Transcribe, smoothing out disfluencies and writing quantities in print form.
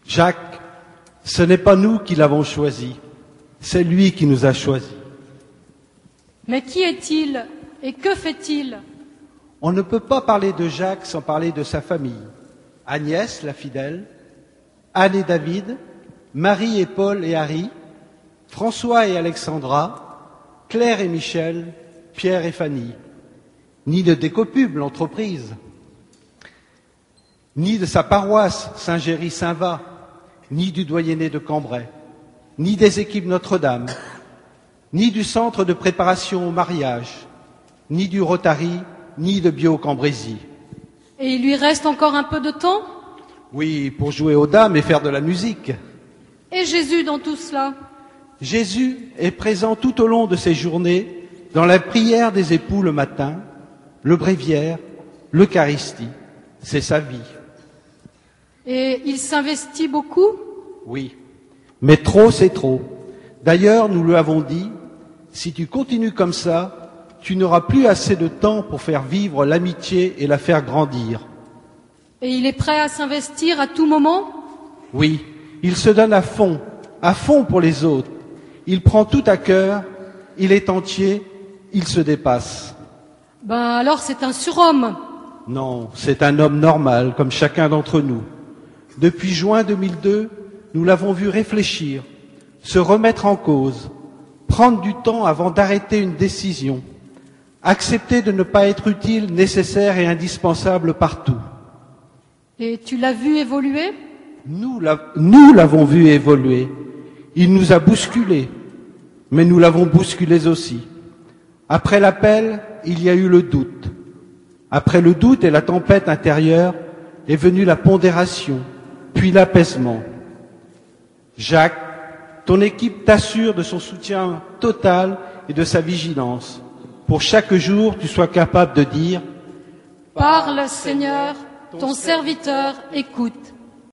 Jacques, ce n'est pas nous qui l'avons choisi, c'est lui qui nous a choisis. Mais qui est-il et que fait-il? On ne peut pas parler de Jacques sans parler de sa famille. Agnès, la fidèle, Anne et David, Marie et Paul et Harry, François et Alexandra, Claire et Michel, Pierre et Fanny. Ni de Décopub, l'entreprise, ni de sa paroisse Saint-Géry-Saint-Va, ni du doyenné de Cambrai, ni des équipes Notre-Dame, ni du centre de préparation au mariage, ni du Rotary, ni de Bio-Cambrésis. Et il lui reste encore un peu de temps? Oui, pour jouer aux dames et faire de la musique. Et Jésus dans tout cela? Jésus est présent tout au long de ses journées dans la prière des époux le matin, le bréviaire, l'Eucharistie. C'est sa vie. Et il s'investit beaucoup? Oui, mais trop c'est trop. D'ailleurs, nous lui avons dit, si tu continues comme ça, tu n'auras plus assez de temps pour faire vivre l'amitié et la faire grandir. Et il est prêt à s'investir à tout moment? Oui, il se donne à fond pour les autres. Il prend tout à cœur, il est entier, il se dépasse. Ben alors c'est un surhomme. Non, c'est un homme normal, comme chacun d'entre nous. Depuis juin 2002, nous l'avons vu réfléchir, se remettre en cause, prendre du temps avant d'arrêter une décision, accepter de ne pas être utile, nécessaire et indispensable partout. Et tu l'as vu évoluer? Nous l'avons vu évoluer. Il nous a bousculés, mais nous l'avons bousculé aussi. Après l'appel, il y a eu le doute. Après le doute et la tempête intérieure est venue la pondération, puis l'apaisement. Jacques, ton équipe t'assure de son soutien total et de sa vigilance. Pour chaque jour, tu sois capable de dire « Parle, Seigneur, ton serviteur écoute ».